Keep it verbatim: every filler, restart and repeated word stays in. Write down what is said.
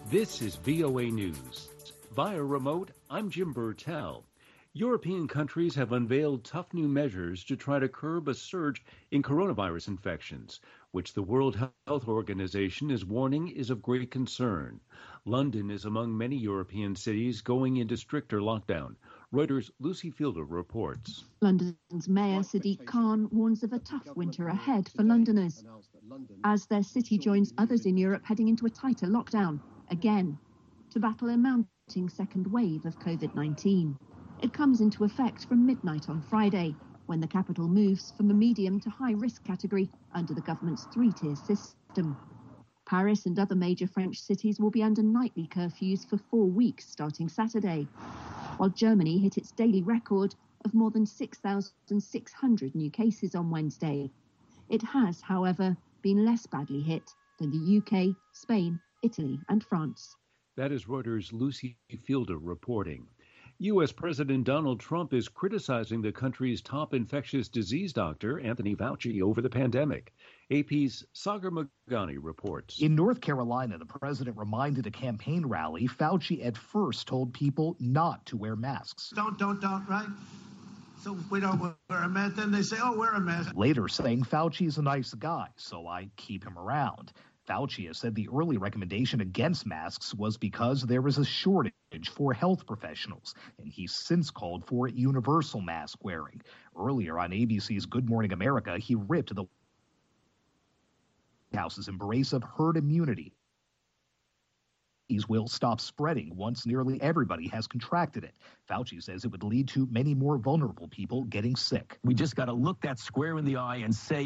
This is V O A News. Via remote, I'm Jim Burtell. European countries have unveiled tough new measures to try to curb a surge in coronavirus infections, which the World Health Organization is warning is of great concern. London is among many European cities going into stricter lockdown. Reuters' Lucy Fielder reports. London's Mayor Sadiq Khan warns of a tough winter ahead for Londoners, as their city joins others in Europe heading into a tighter lockdown, again, to battle a mounting second wave of COVID nineteen. It comes into effect from midnight on Friday, when the capital moves from a medium to high risk category under the government's three-tier system. Paris and other major French cities will be under nightly curfews for four weeks starting Saturday, while Germany hit its daily record of more than six thousand six hundred new cases on Wednesday. It has, however, been less badly hit than the U K, Spain, Italy and France. That is Reuters' Lucy Fielder reporting. U S. President Donald Trump is criticizing the country's top infectious disease doctor, Anthony Fauci, over the pandemic. A P's Sagar Meghani reports. In North Carolina, the president reminded a campaign rally Fauci at first told people not to wear masks. Don't, don't, don't, right? So we don't wear a mask. Then they say, oh, wear a mask. Later saying Fauci's a nice guy, so I keep him around. Fauci has said the early recommendation against masks was because there was a shortage for health professionals, and he's since called for universal mask wearing. Earlier on A B C's Good Morning America, he ripped the White House's embrace of herd immunity. These will stop spreading once nearly everybody has contracted it. Fauci says it would lead to many more vulnerable people getting sick. We just got to look that square in the eye and say